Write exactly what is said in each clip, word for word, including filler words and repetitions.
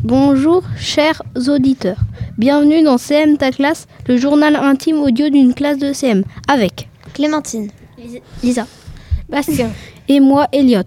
Bonjour chers auditeurs, bienvenue dans C M Ta classe, le journal intime audio d'une classe de C M, avec Clémentine, Lisa, Bastien et moi Elliot.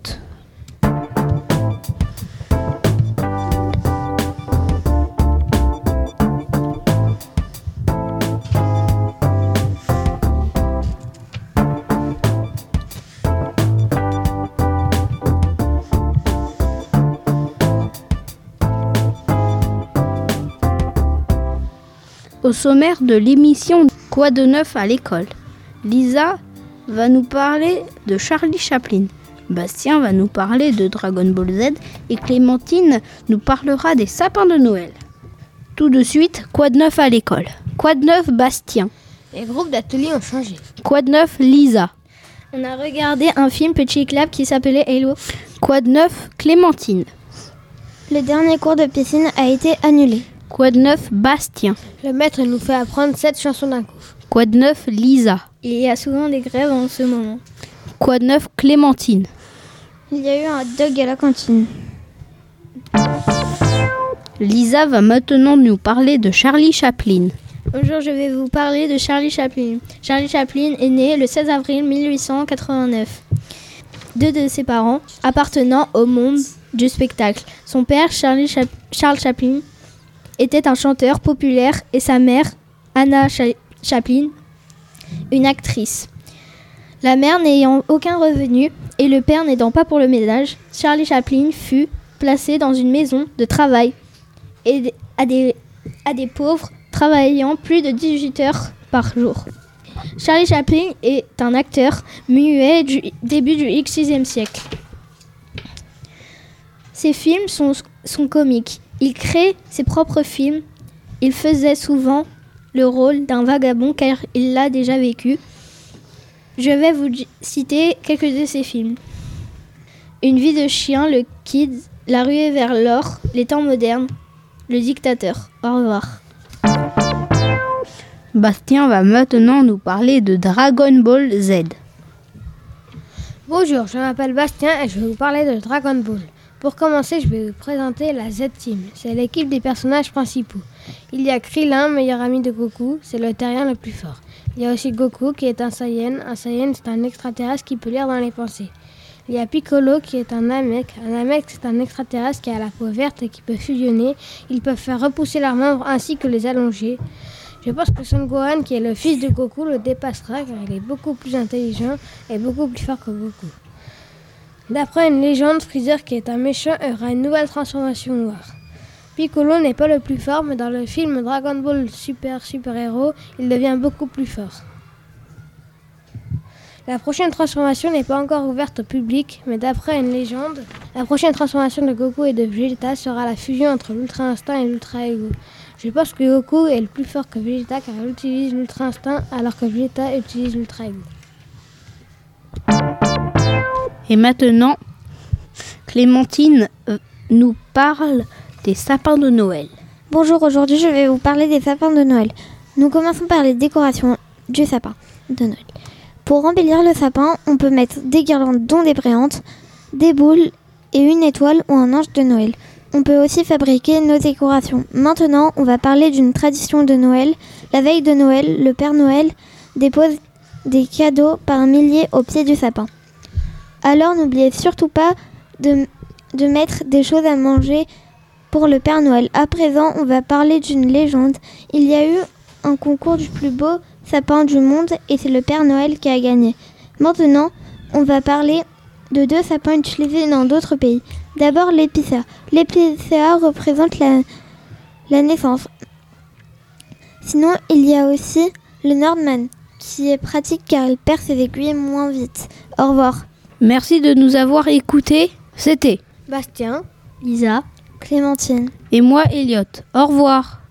Au sommaire de l'émission Quoi de neuf à l'école, Lisa va nous parler de Charlie Chaplin, Bastien va nous parler de Dragon Ball Z et Clémentine nous parlera des sapins de Noël. Tout de suite, quoi de neuf à l'école? Quoi de neuf Bastien? Les groupes d'ateliers ont changé. Quoi de neuf Lisa? On a regardé un film Petit Club qui s'appelait Hello. Quoi de neuf Clémentine? Le dernier cours de piscine a été annulé. Quoi de neuf Bastien? Le maître nous fait apprendre sept chansons d'un coup. Quoi de neuf Lisa? Il y a souvent des grèves en ce moment. Quoi de neuf Clémentine? Il y a eu un hot dog à la cantine. Lisa va maintenant nous parler de Charlie Chaplin. Bonjour, je vais vous parler de Charlie Chaplin. Charlie Chaplin est né le seize avril mille huit cent quatre-vingt-neuf. Deux de ses parents appartenant au monde du spectacle. Son père, Charlie Chap- Charles Chaplin, était un chanteur populaire et sa mère, Anna Cha- Chaplin, une actrice. La mère n'ayant aucun revenu et le père n'aidant pas pour le ménage, Charlie Chaplin fut placé dans une maison de travail et à des, à des pauvres travaillant plus de dix-huit heures par jour. Charlie Chaplin est un acteur muet du début du sixième siècle. Ses films sont, sont comiques. Il crée ses propres films. Il faisait souvent le rôle d'un vagabond car il l'a déjà vécu. Je vais vous citer quelques de ses films. Une vie de chien, le Kid, La ruée vers l'or, Les temps modernes, Le dictateur. Au revoir. Bastien va maintenant nous parler de Dragon Ball Z. Bonjour, je m'appelle Bastien et je vais vous parler de Dragon Ball. Pour commencer, je vais vous présenter la Z-Team. C'est l'équipe des personnages principaux. Il y a Krillin, meilleur ami de Goku, c'est le terrien le plus fort. Il y a aussi Goku qui est un Saiyan. Un Saiyan, c'est un extraterrestre qui peut lire dans les pensées. Il y a Piccolo qui est un Namek. Un Namek, c'est un extraterrestre qui a la peau verte et qui peut fusionner. Ils peuvent faire repousser leurs membres ainsi que les allonger. Je pense que Son Gohan, qui est le fils de Goku, le dépassera car il est beaucoup plus intelligent et beaucoup plus fort que Goku. D'après une légende, Freezer, qui est un méchant, aura une nouvelle transformation noire. Piccolo n'est pas le plus fort, mais dans le film Dragon Ball Super Super Hero, il devient beaucoup plus fort. La prochaine transformation n'est pas encore ouverte au public, mais d'après une légende, la prochaine transformation de Goku et de Vegeta sera la fusion entre l'Ultra Instinct et l'Ultra Ego. Je pense que Goku est le plus fort que Vegeta car il utilise l'Ultra Instinct alors que Vegeta utilise l'Ultra Ego. Et maintenant, Clémentine euh, nous parle des sapins de Noël. Bonjour, aujourd'hui je vais vous parler des sapins de Noël. Nous commençons par les décorations du sapin de Noël. Pour embellir le sapin, on peut mettre des guirlandes dont des brillantes, des boules et une étoile ou un ange de Noël. On peut aussi fabriquer nos décorations. Maintenant, on va parler d'une tradition de Noël. La veille de Noël, le Père Noël dépose des cadeaux par milliers au pied du sapin. Alors n'oubliez surtout pas de, de mettre des choses à manger pour le Père Noël. À présent, on va parler d'une légende. Il y a eu un concours du plus beau sapin du monde et c'est le Père Noël qui a gagné. Maintenant, on va parler de deux sapins utilisés dans d'autres pays. D'abord l'épicéa. L'épicéa représente la, la naissance. Sinon, il y a aussi le Nordman qui est pratique car il perd ses aiguilles moins vite. Au revoir. Merci de nous avoir écoutés. C'était Bastien, Lisa, Clémentine et moi Elliot. Au revoir.